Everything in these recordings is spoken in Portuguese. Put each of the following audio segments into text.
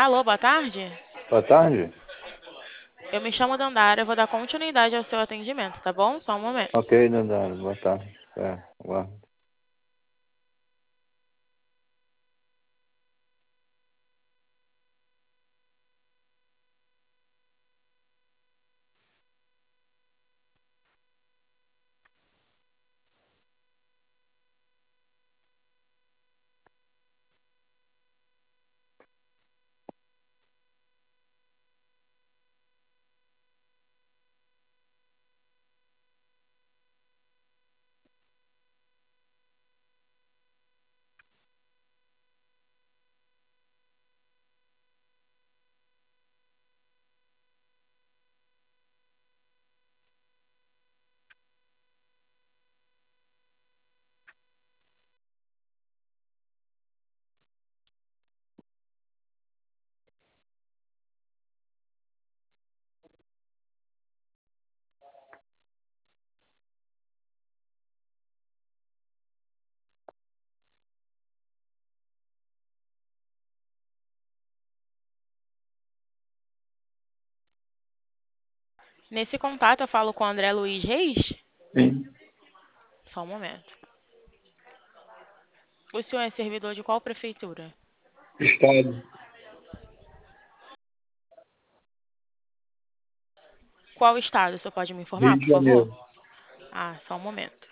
Alô, boa tarde. Boa tarde. Eu me chamo Dandara, eu vou dar continuidade ao seu atendimento, tá bom? Só um momento. Ok, Dandara, boa tarde. Aguardo. Nesse contato eu falo com o André Luiz Reis? Sim. Só um momento. O senhor é servidor de qual prefeitura? Estado. Qual estado? O senhor pode me informar, Rio de por favor? Janeiro. Ah, só um momento.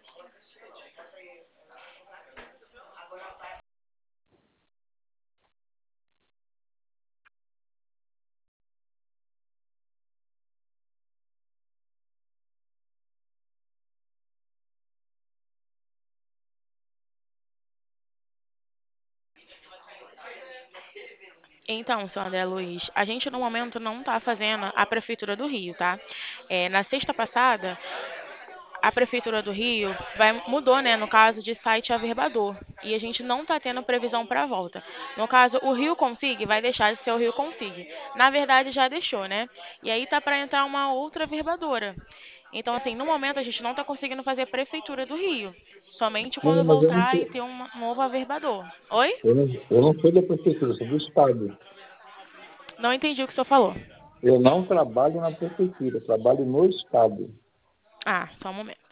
Então, senhor André Luiz, a gente no momento não está fazendo a Prefeitura do Rio, tá? Na sexta passada, a Prefeitura do Rio mudou, né, no caso de site averbador. E a gente não está tendo previsão para a volta. No caso, o Rio Consig vai deixar de ser o Rio Consig. Na verdade, já deixou, né? E aí tá para entrar uma outra averbadora. Então, assim, no momento a gente não está conseguindo fazer a Prefeitura do Rio. Somente Não, quando mas eu não voltar e sou, ter um novo averbador. Oi? eu não sou da prefeitura, eu sou do Estado. Não entendi o que o senhor falou. Eu não trabalho na prefeitura, eu trabalho no Estado. Ah, só um momento.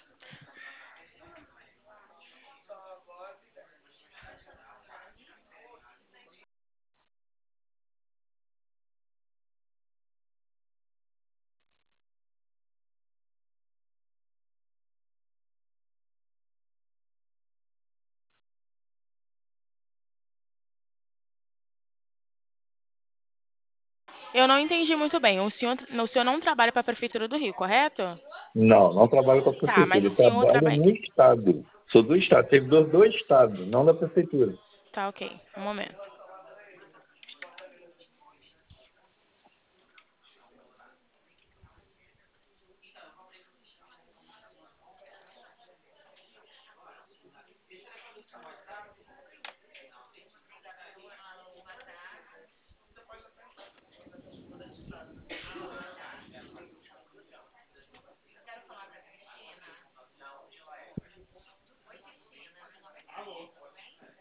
Eu não entendi muito bem. O senhor não trabalha para a Prefeitura do Rio, correto? Não, não trabalho com a Tá, mas prefeitura, o eu senhor trabalho trabalha. no Estado. Sou do Estado, servidor do Estado, não da prefeitura. Tá, ok. Um momento.